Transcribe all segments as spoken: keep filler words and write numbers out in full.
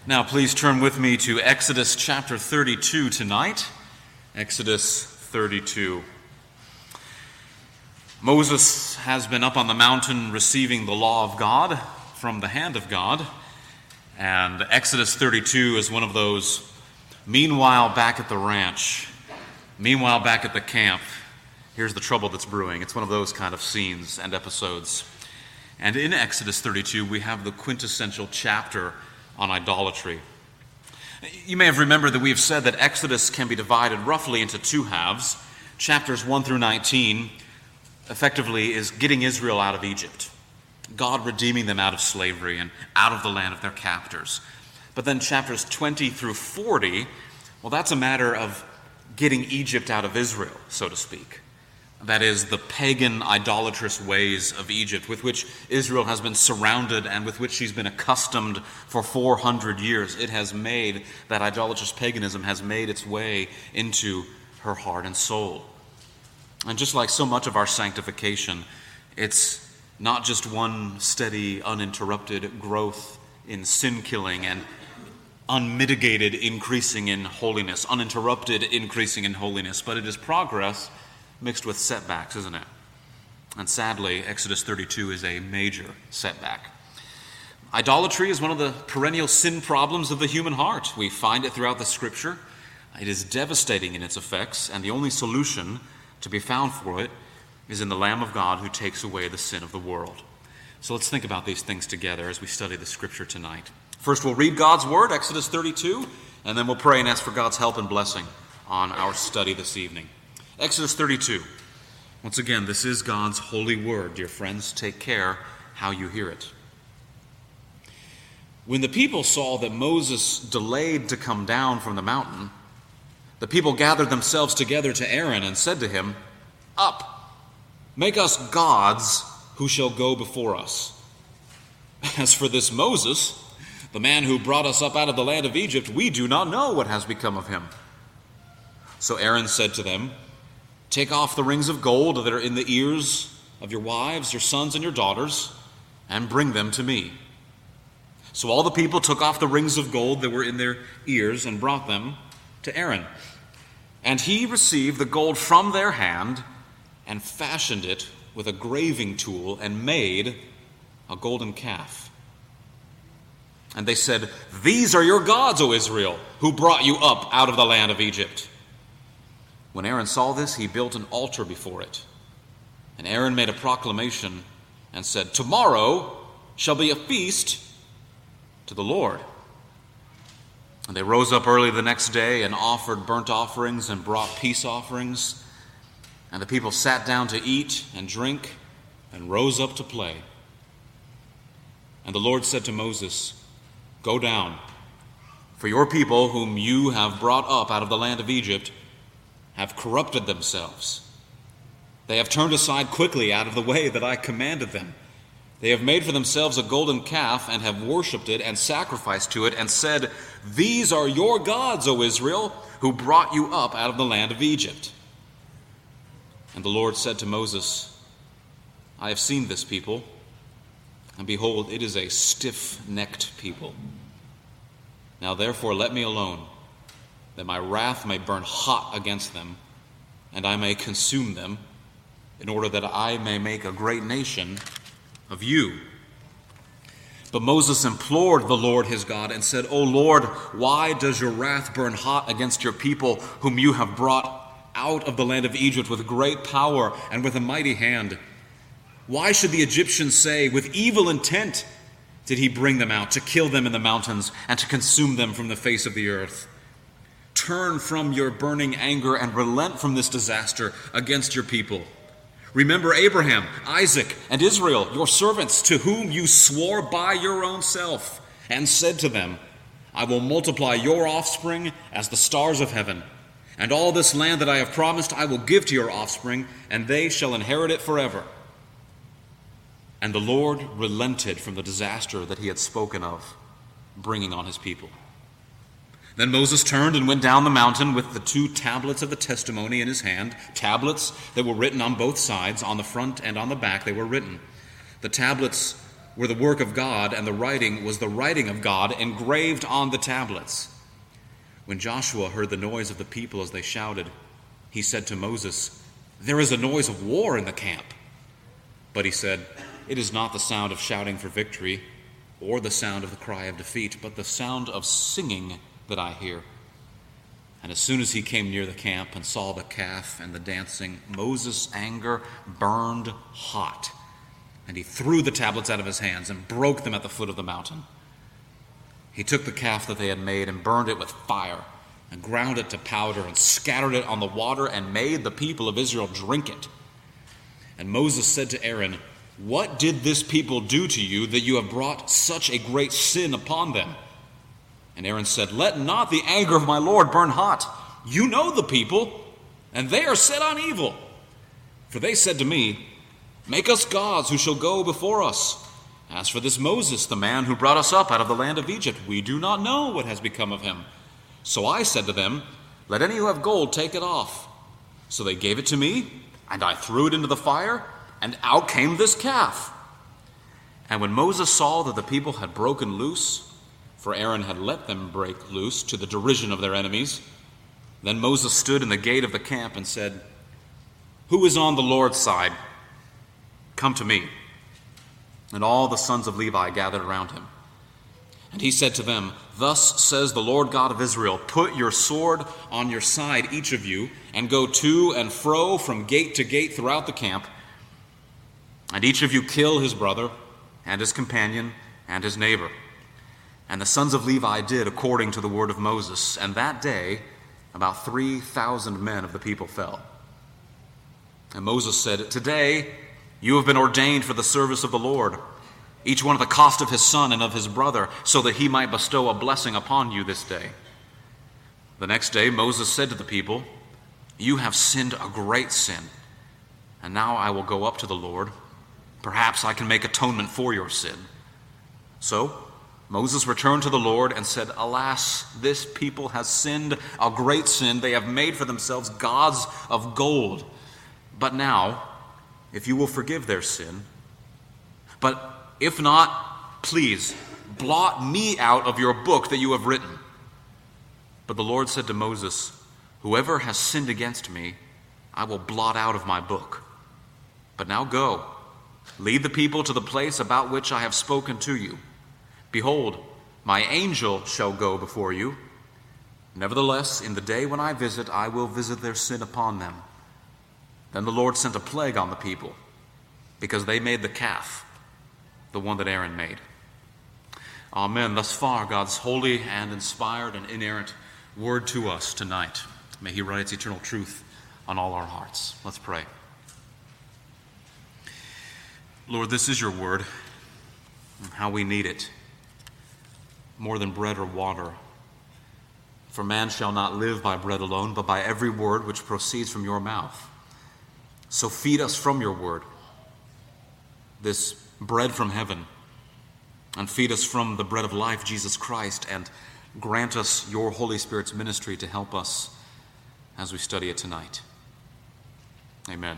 Now, please turn with me to Exodus chapter thirty-two tonight. Exodus thirty-two. Moses has been up on the mountain receiving the law of God from the hand of God. And Exodus thirty-two is one of those, meanwhile back at the ranch, meanwhile back at the camp, here's the trouble that's brewing. It's one of those kind of scenes and episodes. And in Exodus thirty-two, we have the quintessential chapter on idolatry. You may have remembered that we have said that Exodus can be divided roughly into two halves. Chapters one through nineteen effectively is getting Israel out of Egypt, God redeeming them out of slavery and out of the land of their captors. But then chapters twenty through forty, well, that's a matter of getting Egypt out of Israel, so to speak. That is, the pagan, idolatrous ways of Egypt with which Israel has been surrounded and with which she's been accustomed for four hundred years. It has made, that idolatrous paganism has made its way into her heart and soul. And just like so much of our sanctification, it's not just one steady, uninterrupted growth in sin killing and unmitigated increasing in holiness, uninterrupted increasing in holiness, but it is progress mixed with setbacks, isn't it? And sadly, Exodus thirty-two is a major setback. Idolatry is one of the perennial sin problems of the human heart. We find it throughout the Scripture. It is devastating in its effects, and the only solution to be found for it is in the Lamb of God who takes away the sin of the world. So let's think about these things together as we study the Scripture tonight. First, we'll read God's Word, Exodus thirty-two, and then we'll pray and ask for God's help and blessing on our study this evening. Exodus thirty-two. Once again, this is God's holy word. Dear friends, take care how you hear it. When the people saw that Moses delayed to come down from the mountain, the people gathered themselves together to Aaron and said to him, "Up, make us gods who shall go before us. As for this Moses, the man who brought us up out of the land of Egypt, we do not know what has become of him." So Aaron said to them, "Take off the rings of gold that are in the ears of your wives, your sons, and your daughters, and bring them to me." So all the people took off the rings of gold that were in their ears and brought them to Aaron. And he received the gold from their hand and fashioned it with a graving tool and made a golden calf. And they said, "These are your gods, O Israel, who brought you up out of the land of Egypt." When Aaron saw this, he built an altar before it. And Aaron made a proclamation and said, "Tomorrow shall be a feast to the Lord." And they rose up early the next day and offered burnt offerings and brought peace offerings. And the people sat down to eat and drink and rose up to play. And the Lord said to Moses, "Go down, for your people whom you have brought up out of the land of Egypt have corrupted themselves. They have turned aside quickly out of the way that I commanded them. They have made for themselves a golden calf and have worshipped it and sacrificed to it and said, 'These are your gods, O Israel, who brought you up out of the land of Egypt.' And the Lord said to Moses, 'I have seen this people, and behold, it is a stiff-necked people. Now therefore let me alone, that my wrath may burn hot against them, and I may consume them, in order that I may make a great nation of you.' But Moses implored the Lord his God and said, 'O Lord, why does your wrath burn hot against your people, whom you have brought out of the land of Egypt with great power and with a mighty hand? Why should the Egyptians say, with evil intent did he bring them out, to kill them in the mountains and to consume them from the face of the earth? Turn from your burning anger and relent from this disaster against your people. Remember Abraham, Isaac, and Israel, your servants, to whom you swore by your own self, and said to them, I will multiply your offspring as the stars of heaven, and all this land that I have promised I will give to your offspring, and they shall inherit it forever.' And the Lord relented from the disaster that he had spoken of, bringing on his people. Then Moses turned and went down the mountain with the two tablets of the testimony in his hand, tablets that were written on both sides, on the front and on the back they were written. The tablets were the work of God, and the writing was the writing of God engraved on the tablets. When Joshua heard the noise of the people as they shouted, he said to Moses, "There is a noise of war in the camp." But he said, "It is not the sound of shouting for victory, or the sound of the cry of defeat, but the sound of singing that I hear." And as soon as he came near the camp and saw the calf and the dancing, Moses' anger burned hot, and he threw the tablets out of his hands and broke them at the foot of the mountain. He took the calf that they had made and burned it with fire, and ground it to powder, and scattered it on the water, and made the people of Israel drink it. And Moses said to Aaron, "What did this people do to you that you have brought such a great sin upon them?" And Aaron said, "Let not the anger of my Lord burn hot. You know the people, and they are set on evil. For they said to me, 'Make us gods who shall go before us.' As for this Moses, the man who brought us up out of the land of Egypt, we do not know what has become of him. So I said to them, 'Let any who have gold take it off.' So they gave it to me, and I threw it into the fire, and out came this calf." And when Moses saw that the people had broken loose, for Aaron had let them break loose to the derision of their enemies, then Moses stood in the gate of the camp and said, "Who is on the Lord's side? Come to me." And all the sons of Levi gathered around him. And he said to them, "Thus says the Lord God of Israel, put your sword on your side, each of you, and go to and fro from gate to gate throughout the camp. And each of you kill his brother and his companion and his neighbor." And the sons of Levi did according to the word of Moses. And that day about three thousand men of the people fell. And Moses said, "Today you have been ordained for the service of the Lord, each one at the cost of his son and of his brother, so that he might bestow a blessing upon you this day." The next day Moses said to the people, "You have sinned a great sin, and now I will go up to the Lord. Perhaps I can make atonement for your sin." So Moses returned to the Lord and said, "Alas, this people has sinned a great sin. They have made for themselves gods of gold. But now, if you will forgive their sin, but if not, please blot me out of your book that you have written." But the Lord said to Moses, "Whoever has sinned against me, I will blot out of my book. But now go, lead the people to the place about which I have spoken to you. Behold, my angel shall go before you. Nevertheless, in the day when I visit, I will visit their sin upon them." Then the Lord sent a plague on the people, because they made the calf, the one that Aaron made. Amen. Thus far, God's holy and inspired and inerrant word to us tonight. May he write its eternal truth on all our hearts. Let's pray. Lord, this is your word, and how we need it, more than bread or water. For man shall not live by bread alone, but by every word which proceeds from your mouth. So feed us from your word, this bread from heaven, and feed us from the bread of life, Jesus Christ, and grant us your Holy Spirit's ministry to help us as we study it tonight. Amen.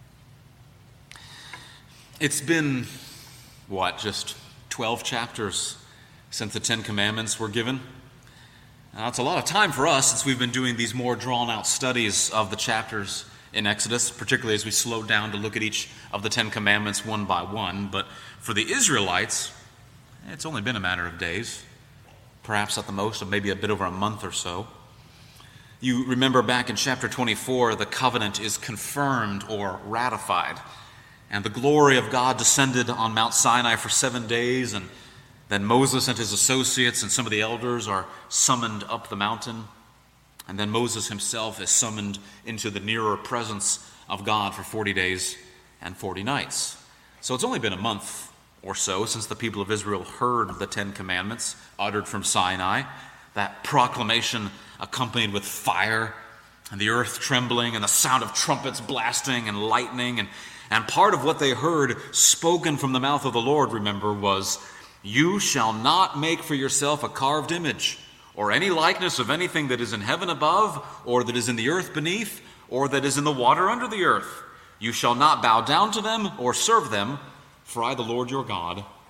It's been, what, just twelve chapters since the Ten Commandments were given? Now, it's a lot of time for us since we've been doing these more drawn-out studies of the chapters in Exodus, particularly as we slow down to look at each of the Ten Commandments one by one. But for the Israelites, it's only been a matter of days, perhaps at the most of maybe a bit over a month or so. You remember back in chapter twenty-four, the covenant is confirmed or ratified, and the glory of God descended on Mount Sinai for seven days, and then Moses and his associates and some of the elders are summoned up the mountain. And then Moses himself is summoned into the nearer presence of God for forty days and forty nights. So it's only been a month or so since the people of Israel heard the Ten Commandments uttered from Sinai, that proclamation accompanied with fire and the earth trembling and the sound of trumpets blasting and lightning. And, and part of what they heard spoken from the mouth of the Lord, remember, was, "You shall not make for yourself a carved image, or any likeness of anything that is in heaven above, or that is in the earth beneath, or that is in the water under the earth. You shall not bow down to them or serve them, for I, the Lord your God,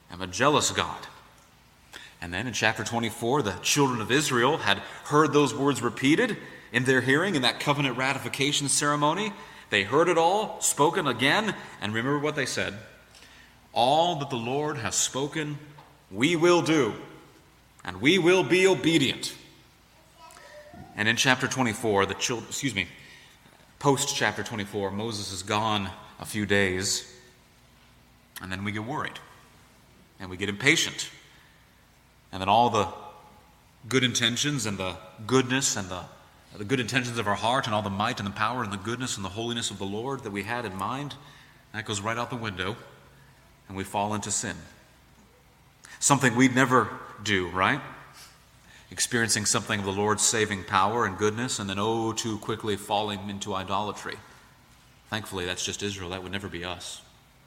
am a jealous God. And then in chapter twenty-four, the children of Israel had heard those words repeated in their hearing in that covenant ratification ceremony. They heard it all, spoken again, and remember what they said. All that the Lord has spoken, we will do, and we will be obedient. And in chapter twenty-four, the children, excuse me, post chapter twenty-four, Moses is gone a few days, and then we get worried, and we get impatient. And then all the good intentions and the goodness and the, the good intentions of our heart and all the might and the power and the goodness and the holiness of the Lord that we had in mind, that goes right out the window, and we fall into sin. Something we'd never do, right? Experiencing something of the Lord's saving power and goodness, and then oh, too quickly falling into idolatry. Thankfully, that's just Israel. That would never be us.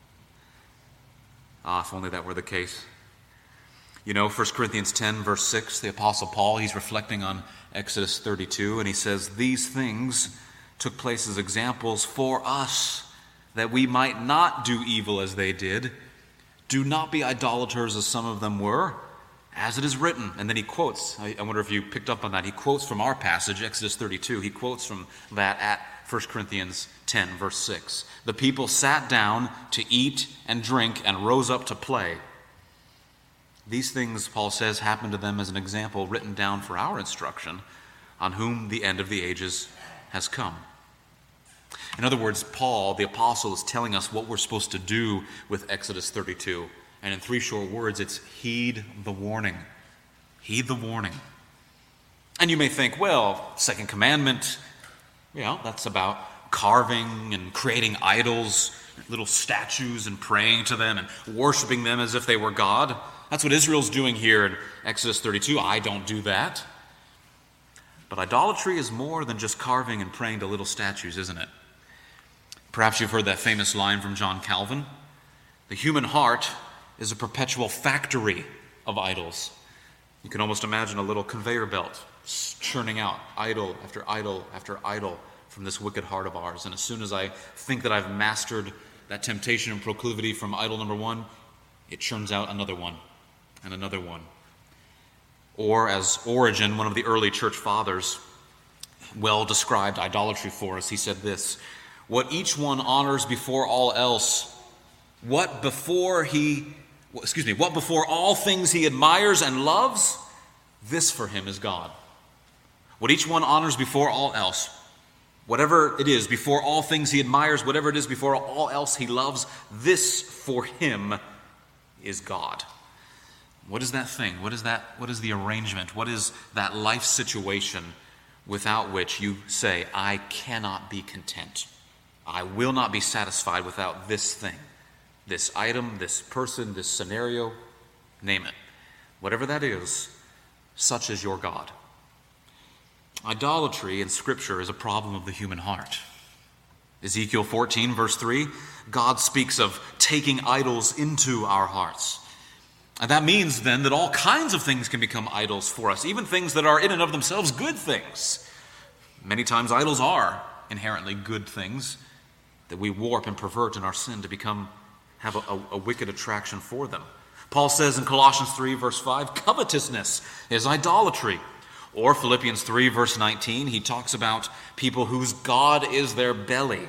Ah, if only that were the case. You know, First Corinthians ten, verse six, the Apostle Paul, he's reflecting on Exodus thirty-two, and he says, "These things took place as examples for us, that we might not do evil as they did. Do not be idolaters as some of them were, as it is written." And then he quotes, I wonder if you picked up on that, he quotes from our passage, Exodus thirty-two, he quotes from that at First Corinthians ten, verse six. "The people sat down to eat and drink and rose up to play." These things, Paul says, happened to them as an example written down for our instruction, on whom the end of the ages has come. In other words, Paul, the apostle, is telling us what we're supposed to do with Exodus thirty-two. And in three short words, it's heed the warning. Heed the warning. And you may think, well, second commandment, you know, that's about carving and creating idols, little statues, and praying to them and worshiping them as if they were God. That's what Israel's doing here in Exodus thirty-two. I don't do that. But idolatry is more than just carving and praying to little statues, isn't it? Perhaps you've heard that famous line from John Calvin. The human heart is a perpetual factory of idols. You can almost imagine a little conveyor belt churning out idol after idol after idol from this wicked heart of ours. And as soon as I think that I've mastered that temptation and proclivity from idol number one, it churns out another one and another one. Or as Origen, one of the early church fathers, well described idolatry for us, he said this: "What each one honors before all else, what before he, excuse me, what before all things he admires and loves, this for him is God." What each one honors before all else, whatever it is, before all things he admires, whatever it is before all else he loves, this for him is God. What is that thing? What is that? What is the arrangement? What is that life situation without which you say, I cannot be content. I will not be satisfied without this thing, this item, this person, this scenario, name it. Whatever that is, such is your God. Idolatry in Scripture is a problem of the human heart. Ezekiel fourteen, verse three, God speaks of taking idols into our hearts. And that means then that all kinds of things can become idols for us, even things that are in and of themselves good things. Many times idols are inherently good things that we warp and pervert in our sin to become, have a, a, a wicked attraction for them. Paul says in Colossians three, verse five, covetousness is idolatry. Or Philippians three, verse nineteen, he talks about people whose God is their belly.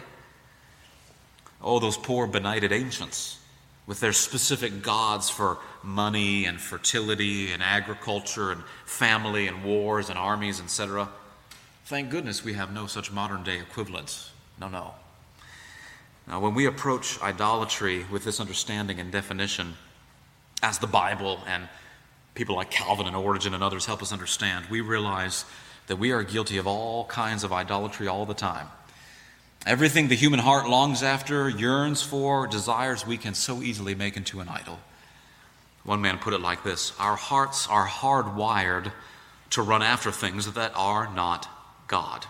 Oh, those poor benighted ancients, with their specific gods for money and fertility and agriculture and family and wars and armies, et cetera. Thank goodness we have no such modern-day equivalents. No, no. Now, when we approach idolatry with this understanding and definition, as the Bible and people like Calvin and Origen and others help us understand, we realize that we are guilty of all kinds of idolatry all the time. Everything the human heart longs after, yearns for, desires, we can so easily make into an idol. One man put it like this: our hearts are hardwired to run after things that are not God.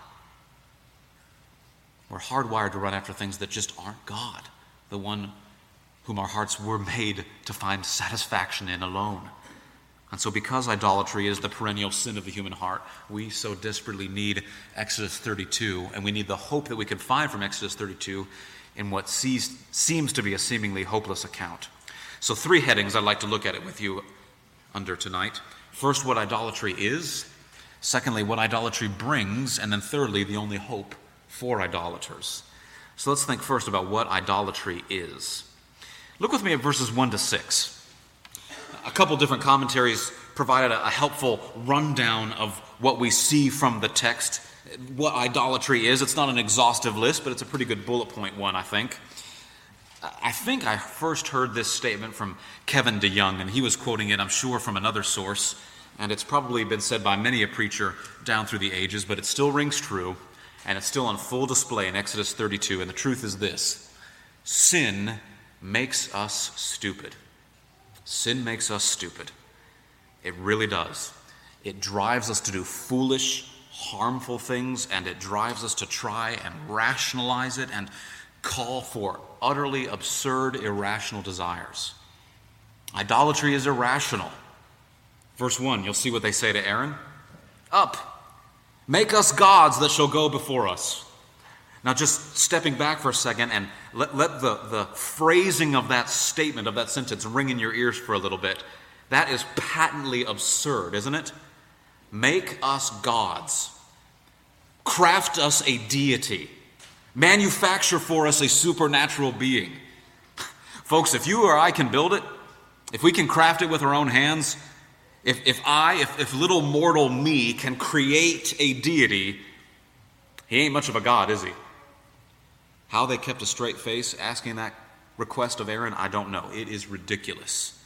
We're hardwired to run after things that just aren't God, the one whom our hearts were made to find satisfaction in alone. And so because idolatry is the perennial sin of the human heart, we so desperately need Exodus thirty-two, and we need the hope that we can find from Exodus thirty-two in what sees, seems to be a seemingly hopeless account. So three headings I'd like to look at it with you under tonight. First, what idolatry is. Secondly, what idolatry brings. And then thirdly, the only hope for idolaters. So let's think first about what idolatry is. Look with me at verses one to six. A couple different commentaries provided a helpful rundown of what we see from the text, what idolatry is. It's not an exhaustive list, but it's a pretty good bullet point one, I think. I think I first heard this statement from Kevin DeYoung, and he was quoting it, I'm sure, from another source, and it's probably been said by many a preacher down through the ages, but it still rings true, and it's still on full display in Exodus thirty-two, and the truth is this: sin makes us stupid. Sin makes us stupid. It really does. It drives us to do foolish, harmful things, and it drives us to try and rationalize it and call for utterly absurd, irrational desires. Idolatry is irrational. Verse one, you'll see what they say to Aaron. Up, make us gods that shall go before us. Now just stepping back for a second and let, let the, the phrasing of that statement, of that sentence, ring in your ears for a little bit. That is patently absurd, isn't it? Make us gods. Craft us a deity. Manufacture for us a supernatural being. Folks, if you or I can build it, if we can craft it with our own hands, if, if I, if, if little mortal me can create a deity, he ain't much of a god, is he? How they kept a straight face asking that request of Aaron, I don't know. It is ridiculous.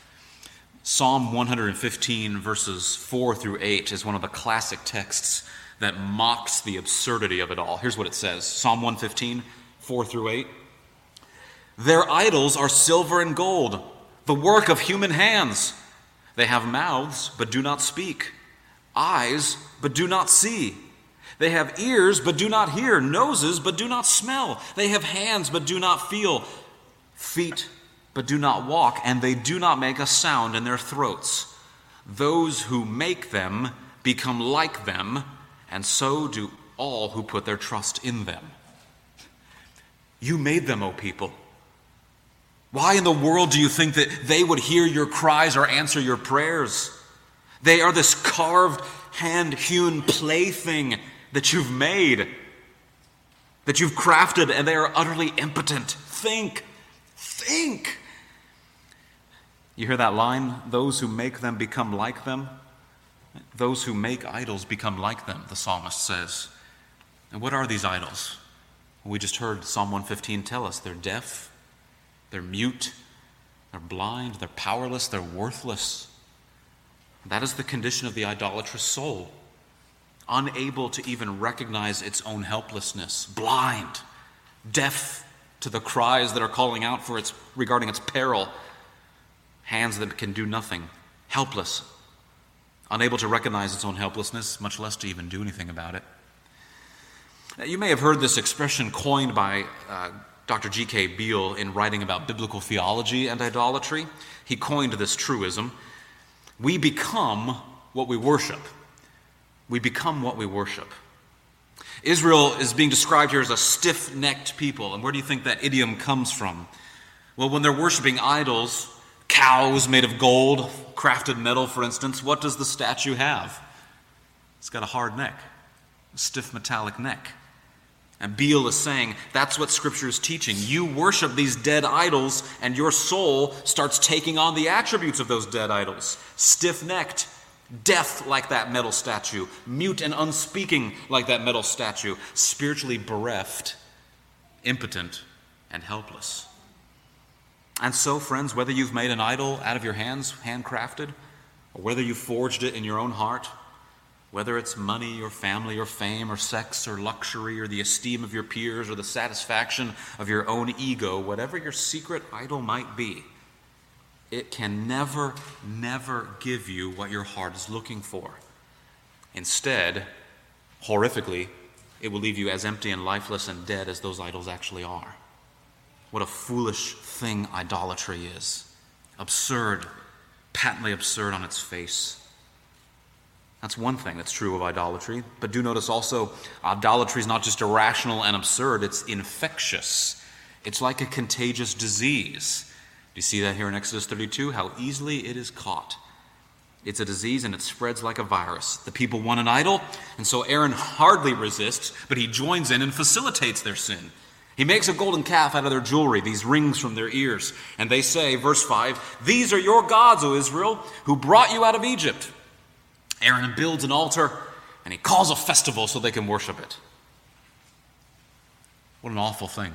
Psalm one fifteen, verses four through eight, is one of the classic texts that mocks the absurdity of it all. Here's what it says. Psalm one fifteen, four through eight. Their idols are silver and gold, the work of human hands. They have mouths, but do not speak, eyes, but do not see. They have ears, but do not hear, noses, but do not smell. They have hands, but do not feel, feet, but do not walk, and they do not make a sound in their throats. Those who make them become like them, and so do all who put their trust in them. You made them, O people. Why in the world do you think that they would hear your cries or answer your prayers? They are this carved, hand-hewn plaything that you've made, that you've crafted, and they are utterly impotent. Think, think. You hear that line? Those who make them become like them. Those who make idols become like them, the psalmist says. And what are these idols? We just heard Psalm one fifteen tell us they're deaf, they're mute, they're blind, they're powerless, they're worthless. That is the condition of the idolatrous soul, unable to even recognize its own helplessness, blind, deaf to the cries that are calling out for its regarding its peril, hands that can do nothing, helpless, unable to recognize its own helplessness, much less to even do anything about it. You may have heard this expression coined by uh, Doctor G K Beale in writing about biblical theology and idolatry. He coined this truism: we become what we worship. We become what we worship. Israel is being described here as a stiff-necked people. And where do you think that idiom comes from? Well, when they're worshiping idols, cows made of gold, crafted metal, for instance, what does the statue have? It's got a hard neck, a stiff metallic neck. And Beale is saying that's what Scripture is teaching. You worship these dead idols, and your soul starts taking on the attributes of those dead idols. Stiff-necked, deaf like that metal statue, mute and unspeaking like that metal statue, spiritually bereft, impotent, and helpless. And so, friends, whether you've made an idol out of your hands, handcrafted, or whether you forged it in your own heart, whether it's money or family or fame or sex or luxury or the esteem of your peers or the satisfaction of your own ego, whatever your secret idol might be, it can never, never give you what your heart is looking for. Instead, horrifically, it will leave you as empty and lifeless and dead as those idols actually are. What a foolish thing idolatry is. Absurd, patently absurd on its face. That's one thing that's true of idolatry. But do notice also, idolatry is not just irrational and absurd, it's infectious. It's like a contagious disease. you see that here in Exodus thirty-two? How easily it is caught. It's a disease and it spreads like a virus. The people want an idol, and so Aaron hardly resists, but he joins in and facilitates their sin. He makes a golden calf out of their jewelry, these rings from their ears. And they say, verse five, "These are your gods, O Israel, who brought you out of Egypt." Aaron builds an altar, and he calls a festival so they can worship it. What an awful thing.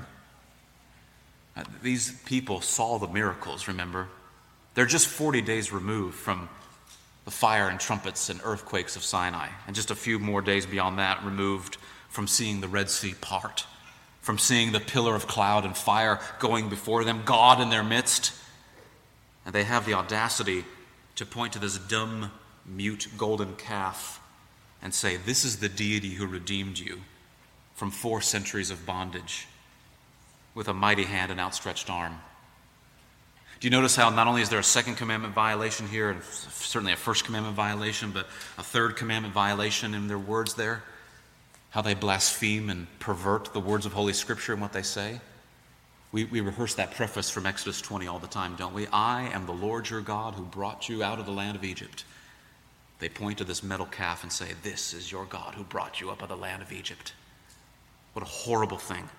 Uh, these people saw the miracles, remember? They're just forty days removed from the fire and trumpets and earthquakes of Sinai, and just a few more days beyond that removed from seeing the Red Sea part, from seeing the pillar of cloud and fire going before them, God in their midst. And they have the audacity to point to this dumb, mute golden calf and say, "This is the deity who redeemed you from four centuries of bondage with a mighty hand and outstretched arm." Do you notice how not only is there a second commandment violation here, and certainly a first commandment violation, but a third commandment violation in their words there? How they blaspheme and pervert the words of Holy Scripture and what they say? We, we rehearse that preface from Exodus twenty all the time, don't we? "I am the Lord your God who brought you out of the land of Egypt." They point to this metal calf and say, "This is your God who brought you up out of the land of Egypt." What a horrible thing.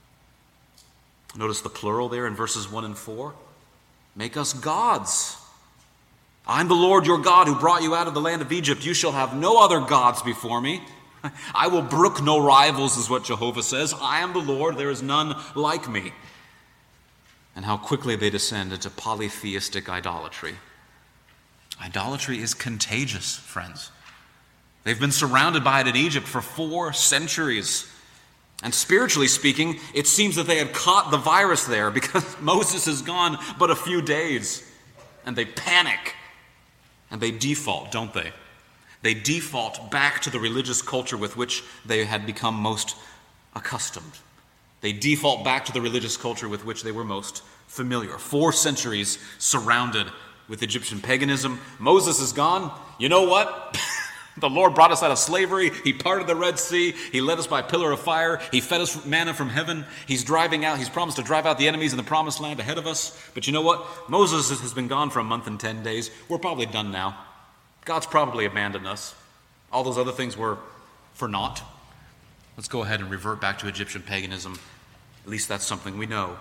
Notice the plural there in verses one and four. "Make us gods. I'm the Lord your God who brought you out of the land of Egypt. You shall have no other gods before me. I will brook no rivals," is what Jehovah says. "I am the Lord, there is none like me." And how quickly they descend into polytheistic idolatry. Idolatry is contagious, friends. They've been surrounded by it in Egypt for four centuries. And spiritually speaking, it seems that they had caught the virus there because Moses is gone but a few days. And they panic. And they default, don't they? They default back to the religious culture with which they had become most accustomed. They default back to the religious culture with which they were most familiar. Four centuries surrounded with Egyptian paganism. Moses is gone. You know what? The Lord brought us out of slavery. He parted the Red Sea. He led us by a pillar of fire. He fed us manna from heaven. He's driving out. He's promised to drive out the enemies in the promised land ahead of us. But you know what? Moses has been gone for a month and ten days. We're probably done now. God's probably abandoned us. All those other things were for naught. Let's go ahead and revert back to Egyptian paganism. At least that's something we know.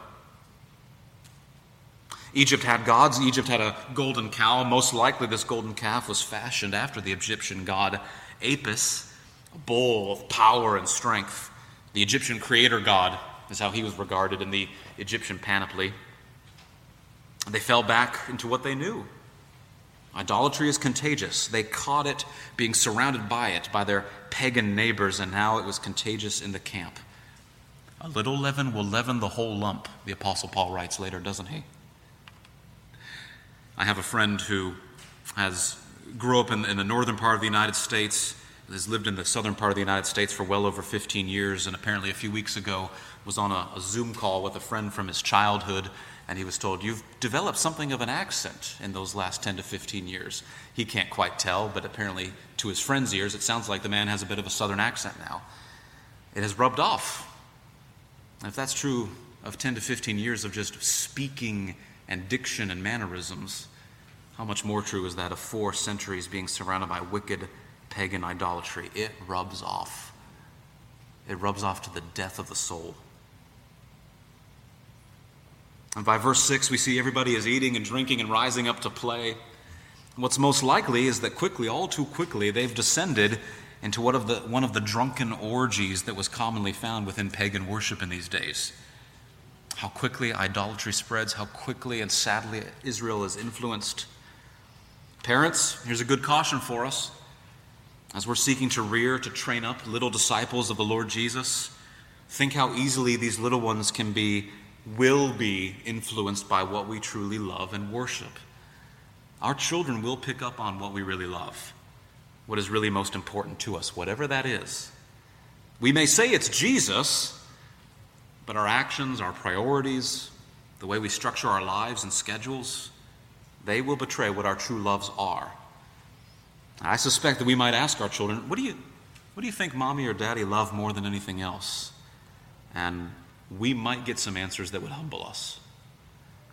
Egypt had gods. Egypt had a golden cow. Most likely this golden calf was fashioned after the Egyptian god Apis, a bull of power and strength. The Egyptian creator god is how he was regarded in the Egyptian panoply. They fell back into what they knew. Idolatry is contagious. They caught it, being surrounded by it, by their pagan neighbors, and now it was contagious in the camp. A little leaven will leaven the whole lump, the Apostle Paul writes later, doesn't he? I have a friend who has grew up in, in the northern part of the United States, has lived in the southern part of the United States for well over fifteen years, and apparently a few weeks ago was on a, a Zoom call with a friend from his childhood, and he was told, "You've developed something of an accent in those last ten to fifteen years. He can't quite tell, but apparently to his friend's ears, it sounds like the man has a bit of a southern accent now. It has rubbed off. And if that's true of ten to fifteen years of just speaking and diction and mannerisms, how much more true is that of four centuries being surrounded by wicked pagan idolatry? It rubs off. It rubs off to the death of the soul. And by verse six, we see everybody is eating and drinking and rising up to play. What's most likely is that quickly, all too quickly, they've descended into one of the, one of the drunken orgies that was commonly found within pagan worship in these days. How quickly idolatry spreads, how quickly and sadly Israel is influenced. Parents, here's a good caution for us. As we're seeking to rear, to train up little disciples of the Lord Jesus, think how easily these little ones can be, will be influenced by what we truly love and worship. Our children will pick up on what we really love, what is really most important to us, whatever that is. We may say it's Jesus, but our actions, our priorities, the way we structure our lives and schedules, they will betray what our true loves are. I suspect that we might ask our children, what do you, what do you think mommy or daddy love more than anything else? And we might get some answers that would humble us.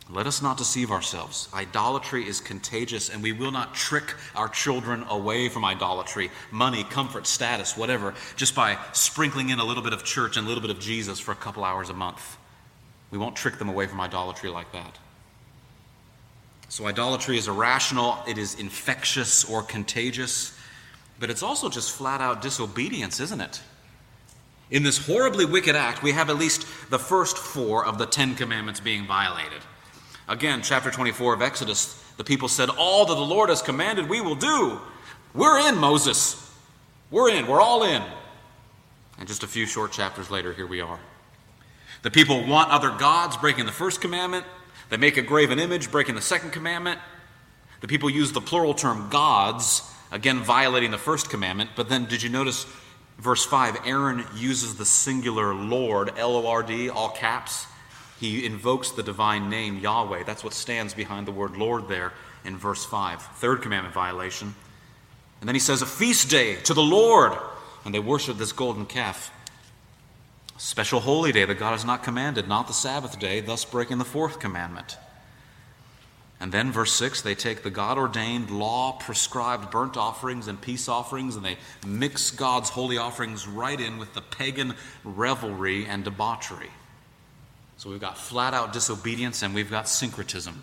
Let us not deceive ourselves. Idolatry is contagious, and we will not trick our children away from idolatry, money, comfort, status, whatever, just by sprinkling in a little bit of church and a little bit of Jesus for a couple hours a month. We won't trick them away from idolatry like that. So idolatry is irrational, it is infectious or contagious, but it's also just flat out disobedience, isn't it? In this horribly wicked act, we have at least the first four of the Ten Commandments being violated. Again, chapter twenty-four of Exodus, the people said, all that the Lord has commanded we will do. We're in, Moses. We're in. We're all in. And just a few short chapters later, here we are. The people want other gods, breaking the first commandment. They make a graven image, breaking the second commandment. The people use the plural term gods, again violating the first commandment. But then did you notice verse five, Aaron uses the singular Lord, L O R D, all caps. He invokes the divine name Yahweh. That's what stands behind the word Lord there in verse five. Third commandment violation. And then he says, a feast day to the Lord. And they worship this golden calf. A special holy day that God has not commanded, not the Sabbath day, thus breaking the fourth commandment. And then verse six, they take the God-ordained, law-prescribed burnt offerings and peace offerings, and they mix God's holy offerings right in with the pagan revelry and debauchery. So we've got flat-out disobedience and we've got syncretism.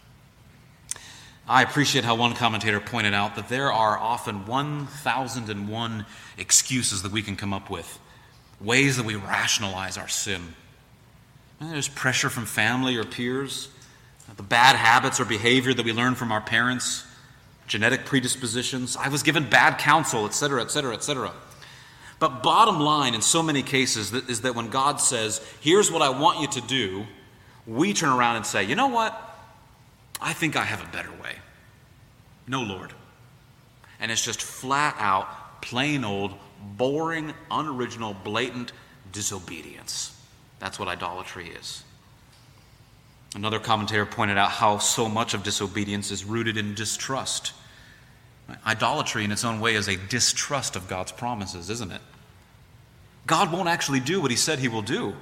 I appreciate how one commentator pointed out that there are often one thousand one excuses that we can come up with, ways that we rationalize our sin. And there's pressure from family or peers, the bad habits or behavior that we learn from our parents, genetic predispositions. I was given bad counsel, et cetera, et cetera, et cetera. But bottom line in so many cases is that when God says, here's what I want you to do, we turn around and say, you know what? I think I have a better way. No, Lord. And it's just flat out, plain old, boring, unoriginal, blatant disobedience. That's what idolatry is. Another commentator pointed out how so much of disobedience is rooted in distrust. Idolatry in its own way is a distrust of God's promises, isn't it? God won't actually do what he said he will do.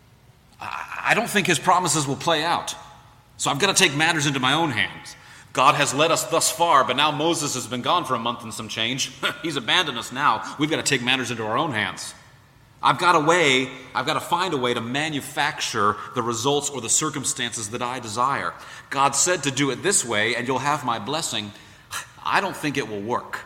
I don't think his promises will play out. So I've got to take matters into my own hands. God has led us thus far, but now Moses has been gone for a month and some change. He's abandoned us now. We've got to take matters into our own hands. I've got a way, I've got to find a way to manufacture the results or the circumstances that I desire. God said to do it this way, and you'll have my blessing. I don't think it will work.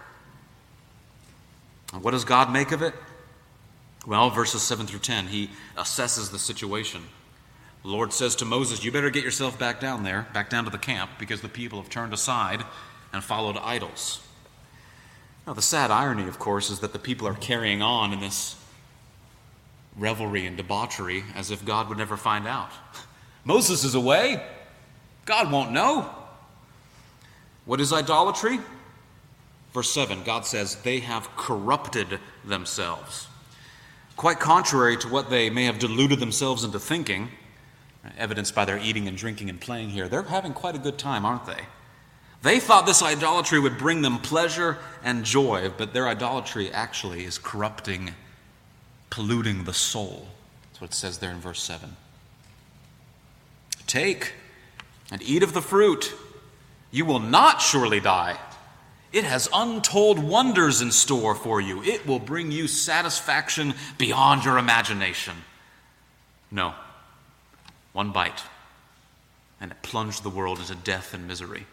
And what does God make of it? Well, verses seven through ten, he assesses the situation. The Lord says to Moses, you better get yourself back down there, back down to the camp, because the people have turned aside and followed idols. Now, the sad irony, of course, is that the people are carrying on in this revelry and debauchery as if God would never find out. Moses is away. God won't know. What is idolatry? Verse seven, God says, they have corrupted themselves. Quite contrary to what they may have deluded themselves into thinking, evidenced by their eating and drinking and playing here, they're having quite a good time, aren't they? They thought this idolatry would bring them pleasure and joy, but their idolatry actually is corrupting, polluting the soul. That's what it says there in verse seven. Take and eat of the fruit. You will not surely die. It has untold wonders in store for you. It will bring you satisfaction beyond your imagination. No. One bite, and it plunged the world into death and misery.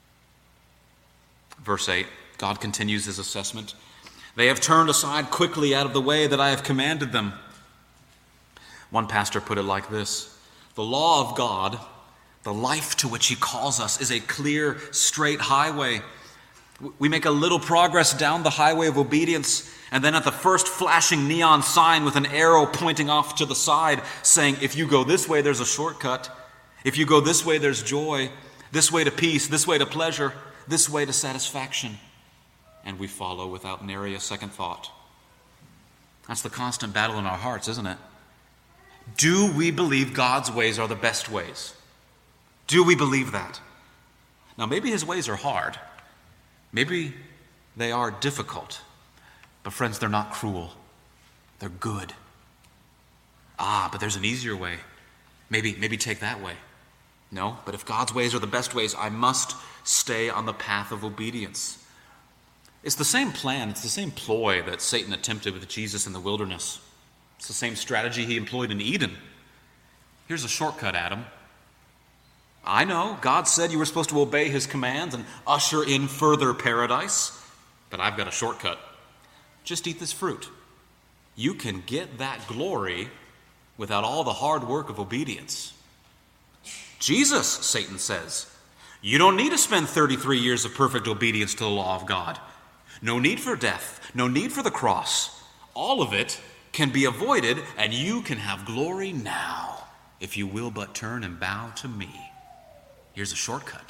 Verse eight, God continues his assessment. They have turned aside quickly out of the way that I have commanded them. One pastor put it like this: the law of God, the life to which he calls us, is a clear, straight highway. We make a little progress down the highway of obedience, and then at the first flashing neon sign with an arrow pointing off to the side saying, if you go this way, there's a shortcut. If you go this way, there's joy. This way to peace. This way to pleasure. This way to satisfaction. And we follow without nary a second thought. That's the constant battle in our hearts, isn't it? Do we believe God's ways are the best ways? Do we believe that? Now, maybe his ways are hard. Maybe they are difficult. But friends, they're not cruel. They're good. Ah, but there's an easier way. Maybe, maybe take that way. No, but if God's ways are the best ways, I must stay on the path of obedience. It's the same plan, it's the same ploy that Satan attempted with Jesus in the wilderness. It's the same strategy he employed in Eden. Here's a shortcut, Adam. I know, God said you were supposed to obey his commands and usher in further paradise, but I've got a shortcut. Just eat this fruit. You can get that glory without all the hard work of obedience. Jesus, Satan says, you don't need to spend thirty-three years of perfect obedience to the law of God. No need for death, no need for the cross. All of it can be avoided, and you can have glory now, if you will but turn and bow to me. Here's a shortcut.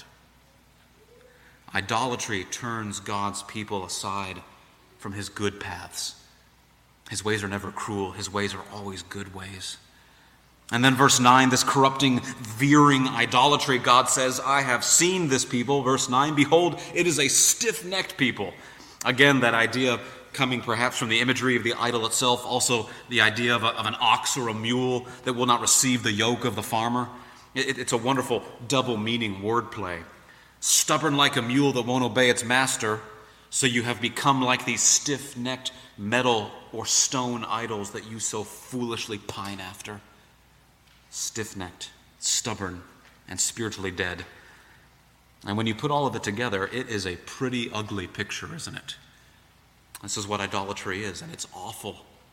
Idolatry turns God's people aside from his good paths. His ways are never cruel. His ways are always good ways. And then verse nine, this corrupting, veering idolatry, God says, I have seen this people. Verse nine, behold, it is a stiff-necked people. Again, that idea coming perhaps from the imagery of the idol itself, also the idea of, a, of an ox or a mule that will not receive the yoke of the farmer. It, it's a wonderful double-meaning wordplay. Stubborn like a mule that won't obey its master, so you have become like these stiff-necked metal or stone idols that you so foolishly pine after. Stiff-necked, stubborn, and spiritually dead. And when you put all of it together, it is a pretty ugly picture, isn't it? This is what idolatry is, and it's awful.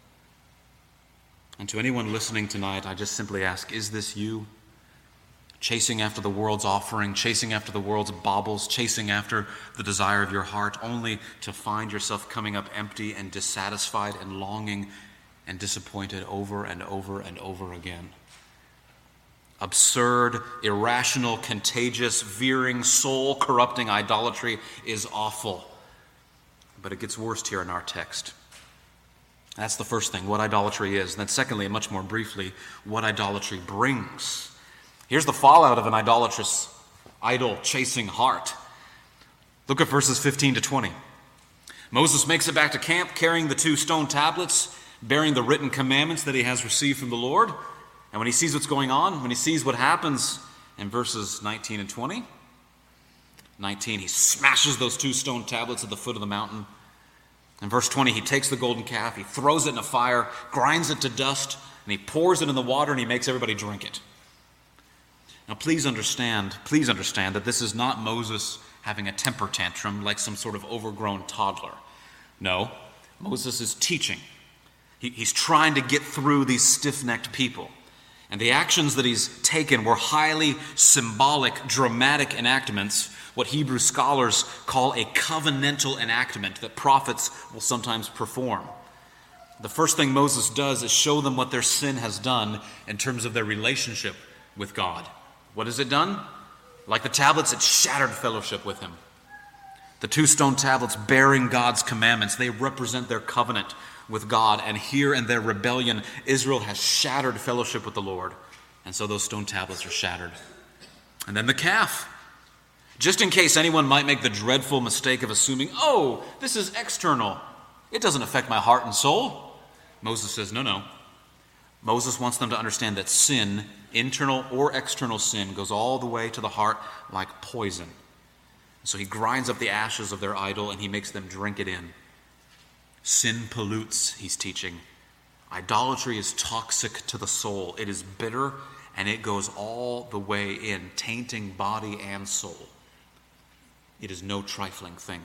And to anyone listening tonight, I just simply ask, is this you? Chasing after the world's offering, chasing after the world's baubles, chasing after the desire of your heart, only to find yourself coming up empty and dissatisfied and longing and disappointed over and over and over again. Absurd, irrational, contagious, veering, soul-corrupting idolatry is awful. But it gets worse here in our text. That's the first thing, what idolatry is. And then secondly, and much more briefly, what idolatry brings. Here's the fallout of an idolatrous, idol-chasing heart. Look at verses fifteen to twenty. Moses makes it back to camp carrying the two stone tablets, bearing the written commandments that he has received from the Lord. And when he sees what's going on, when he sees what happens in verses nineteen and twenty, nineteen, he smashes those two stone tablets at the foot of the mountain. In verse twenty, he takes the golden calf, he throws it in a fire, grinds it to dust, and he pours it in the water, and he makes everybody drink it. Now please understand, please understand that this is not Moses having a temper tantrum like some sort of overgrown toddler. No, Moses is teaching. He, he's trying to get through these stiff-necked people. And the actions that he's taken were highly symbolic, dramatic enactments, what Hebrew scholars call a covenantal enactment that prophets will sometimes perform. The first thing Moses does is show them what their sin has done in terms of their relationship with God. What has it done? Like the tablets, it shattered fellowship with him. The two stone tablets bearing God's commandments, they represent their covenant with God, and here in their rebellion, Israel has shattered fellowship with the Lord, and so those stone tablets are shattered. And then the calf. Just in case anyone might make the dreadful mistake of assuming, oh, this is external. It doesn't affect my heart and soul. Moses says, no, no. Moses wants them to understand that sin, internal or external sin, goes all the way to the heart like poison. So he grinds up the ashes of their idol and he makes them drink it in. Sin pollutes, he's teaching. Idolatry is toxic to the soul. It is bitter and it goes all the way in, tainting body and soul. It is no trifling thing.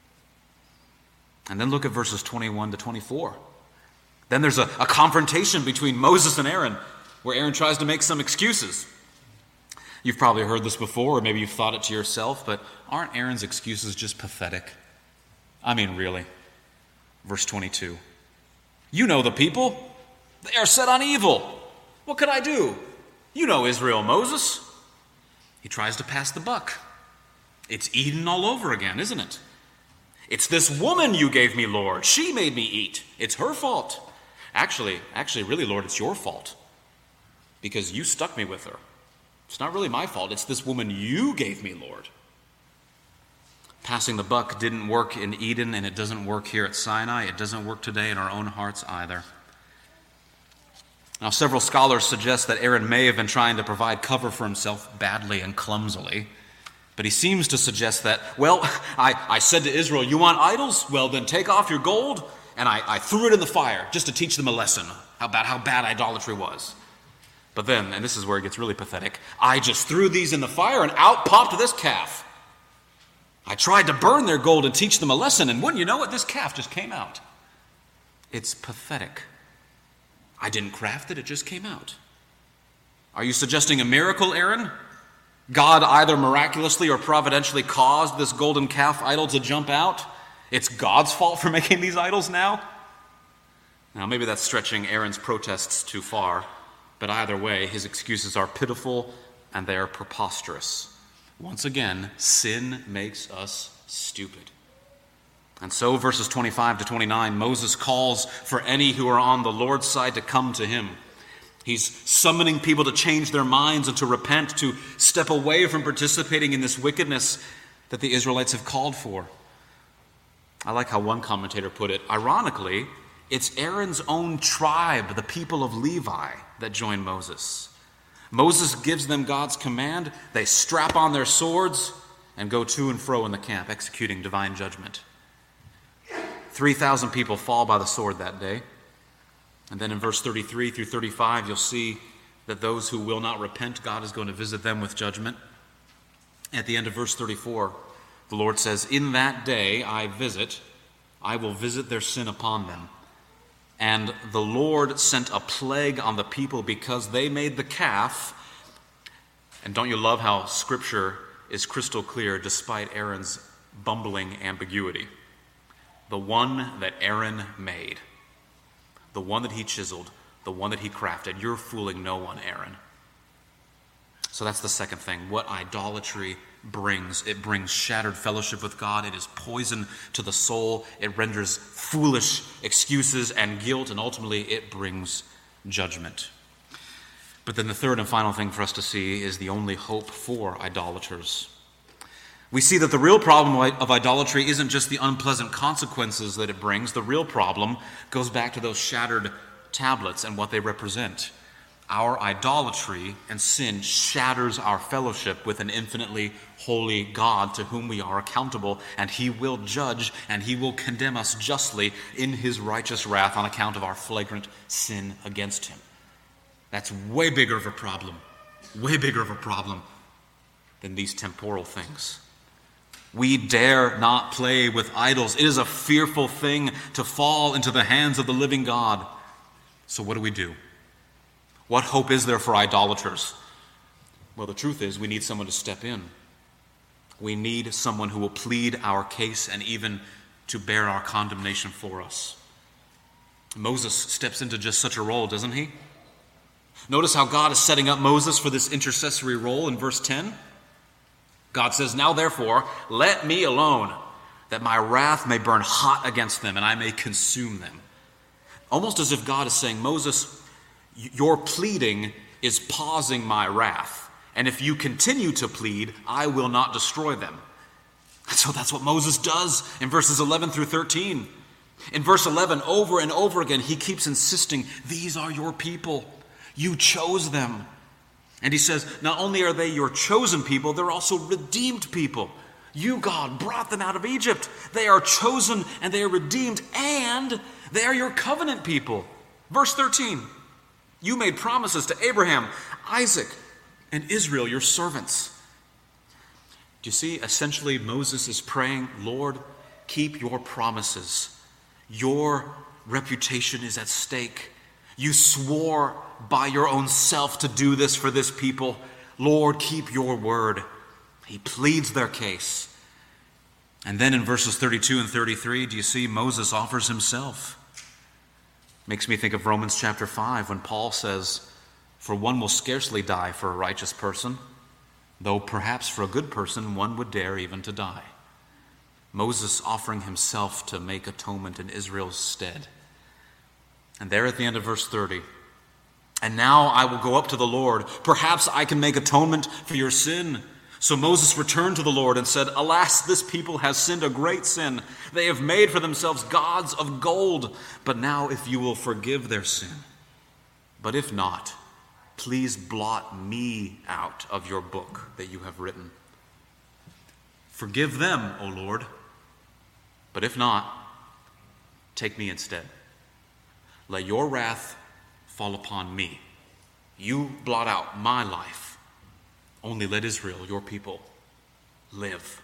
And then look at verses twenty-one to twenty-four. Then there's a, a confrontation between Moses and Aaron, where Aaron tries to make some excuses. You've probably heard this before, or maybe you've thought it to yourself, but aren't Aaron's excuses just pathetic? I mean, really. Verse twenty-two. You know the people. They are set on evil. What could I do? You know Israel, Moses. He tries to pass the buck. It's Eden all over again, isn't it? It's this woman you gave me, Lord. She made me eat. It's her fault. Actually, actually, really, Lord, it's your fault. Because you stuck me with her. It's not really my fault. It's this woman you gave me, Lord. Passing the buck didn't work in Eden, and it doesn't work here at Sinai. It doesn't work today in our own hearts either. Now, several scholars suggest that Aaron may have been trying to provide cover for himself badly and clumsily, but he seems to suggest that, well, I, I said to Israel, you want idols? Well, then take off your gold, and I, I threw it in the fire just to teach them a lesson about how bad idolatry was. But then, and this is where it gets really pathetic, I just threw these in the fire and out popped this calf. I tried to burn their gold and teach them a lesson, and wouldn't you know it, this calf just came out. It's pathetic. I didn't craft it, it just came out. Are you suggesting a miracle, Aaron? God either miraculously or providentially caused this golden calf idol to jump out? It's God's fault for making these idols now? Now, maybe that's stretching Aaron's protests too far, but either way, his excuses are pitiful and they are preposterous. Once again, sin makes us stupid. And so, verses twenty-five to twenty-nine, Moses calls for any who are on the Lord's side to come to him. He's summoning people to change their minds and to repent, to step away from participating in this wickedness that the Israelites have called for. I like how one commentator put it. Ironically, it's Aaron's own tribe, the people of Levi, that join Moses. Moses gives them God's command. They strap on their swords and go to and fro in the camp, executing divine judgment. three thousand people fall by the sword that day. And then in verse thirty-three through thirty-five, you'll see that those who will not repent, God is going to visit them with judgment. At the end of verse thirty-four, the Lord says, in that day I visit, I will visit their sin upon them. And the Lord sent a plague on the people because they made the calf. And don't you love how Scripture is crystal clear despite Aaron's bumbling ambiguity? The one that Aaron made, the one that he chiseled, the one that he crafted. You're fooling no one, Aaron. So that's the second thing. What idolatry brings. It brings shattered fellowship with God. It is poison to the soul. It renders foolish excuses and guilt, and ultimately it brings judgment. But then the third and final thing for us to see is the only hope for idolaters. We see that the real problem of idolatry isn't just the unpleasant consequences that it brings. The real problem goes back to those shattered tablets and what they represent. Our idolatry and sin shatters our fellowship with an infinitely holy God to whom we are accountable, and he will judge and he will condemn us justly in his righteous wrath on account of our flagrant sin against him. That's way bigger of a problem, way bigger of a problem than these temporal things. We dare not play with idols. It is a fearful thing to fall into the hands of the living God. So what do we do? What hope is there for idolaters? Well, the truth is we need someone to step in. We need someone who will plead our case and even to bear our condemnation for us. Moses steps into just such a role, doesn't he? Notice how God is setting up Moses for this intercessory role in verse ten. God says, now therefore, let me alone, that my wrath may burn hot against them and I may consume them. Almost as if God is saying, Moses, your pleading is pausing my wrath. And if you continue to plead, I will not destroy them. And so that's what Moses does in verses eleven through thirteen. In verse eleven, over and over again, he keeps insisting, these are your people. You chose them. And he says, not only are they your chosen people, they're also redeemed people. You, God, brought them out of Egypt. They are chosen and they are redeemed, and they are your covenant people. Verse thirteen, you made promises to Abraham, Isaac, and Israel, your servants. Do you see? Essentially, Moses is praying, Lord, keep your promises. Your reputation is at stake. You swore by your own self to do this for this people. Lord, keep your word. He pleads their case. And then in verses thirty-two and thirty-three, do you see Moses offers himself? Makes me think of Romans chapter five when Paul says, for one will scarcely die for a righteous person, though perhaps for a good person one would dare even to die. Moses offering himself to make atonement in Israel's stead. And there at the end of verse thirty, and now I will go up to the Lord. Perhaps I can make atonement for your sin. So Moses returned to the Lord and said, alas, this people has sinned a great sin. They have made for themselves gods of gold. But now if you will forgive their sin, But if not, please blot me out of your book that you have written. Forgive them, O Lord. But if not, take me instead. Let your wrath fall upon me. You blot out my life. Only let Israel, your people, live.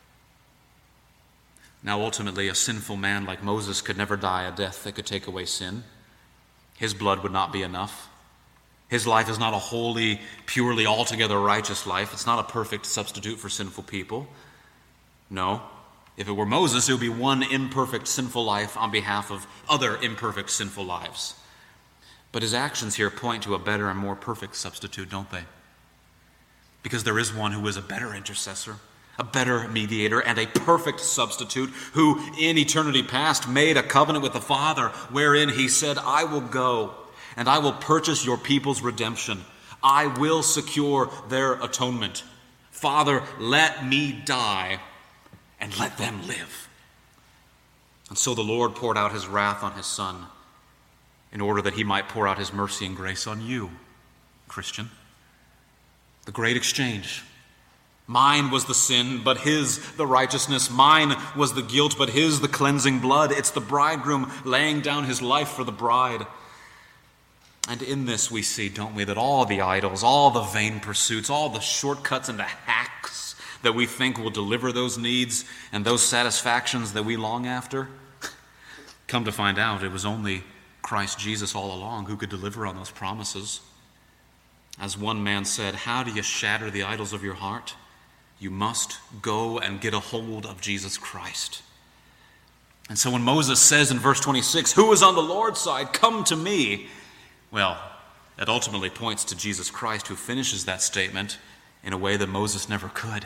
Now, ultimately, a sinful man like Moses could never die a death that could take away sin. His blood would not be enough. His life is not a holy, purely, altogether righteous life. It's not a perfect substitute for sinful people. No. If it were Moses, it would be one imperfect, sinful life on behalf of other imperfect, sinful lives. But his actions here point to a better and more perfect substitute, don't they? Because there is one who is a better intercessor, a better mediator, and a perfect substitute who in eternity past made a covenant with the Father wherein he said, I will go and I will purchase your people's redemption. I will secure their atonement. Father, let me die and let them live. And so the Lord poured out his wrath on his Son in order that he might pour out his mercy and grace on you, Christian. The great exchange. Mine was the sin, but his the righteousness. Mine was the guilt, but his the cleansing blood. It's the bridegroom laying down his life for the bride. And in this we see, don't we, that all the idols, all the vain pursuits, all the shortcuts and the hacks that we think will deliver those needs and those satisfactions that we long after, come to find out it was only Christ Jesus all along who could deliver on those promises. As one man said, how do you shatter the idols of your heart? You must go and get a hold of Jesus Christ. And so when Moses says in verse twenty-six, who is on the Lord's side? Come to me. Well, it ultimately points to Jesus Christ, who finishes that statement in a way that Moses never could.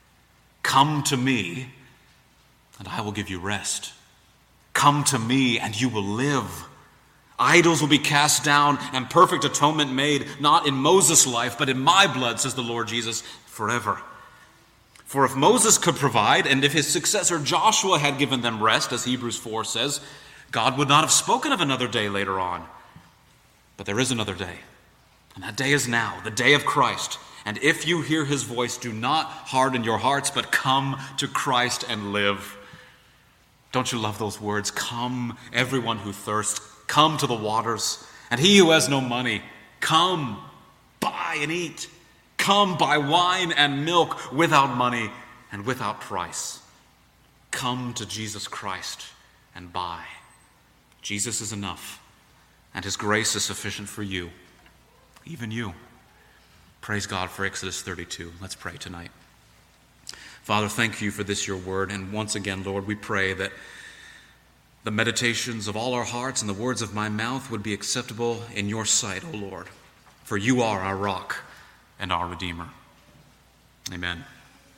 Come to me, and I will give you rest. Come to me, and you will live. Idols will be cast down, and perfect atonement made, not in Moses' life, but in my blood, says the Lord Jesus, forever. For if Moses could provide, and if his successor Joshua had given them rest, as Hebrews four says, God would not have spoken of another day later on. But there is another day, and that day is now, the day of Christ. And if you hear his voice, do not harden your hearts, but come to Christ and live. Don't you love those words? Come, everyone who thirsts, come to the waters. And he who has no money, come, buy and eat. Come, buy wine and milk without money and without price. Come to Jesus Christ and buy. Jesus is enough, and his grace is sufficient for you, even you. Praise God for Exodus thirty-two. Let's pray tonight. Father, thank you for this, your word. And once again, Lord, we pray that the meditations of all our hearts and the words of my mouth would be acceptable in your sight, O Lord. For you are our rock and our Redeemer. Amen.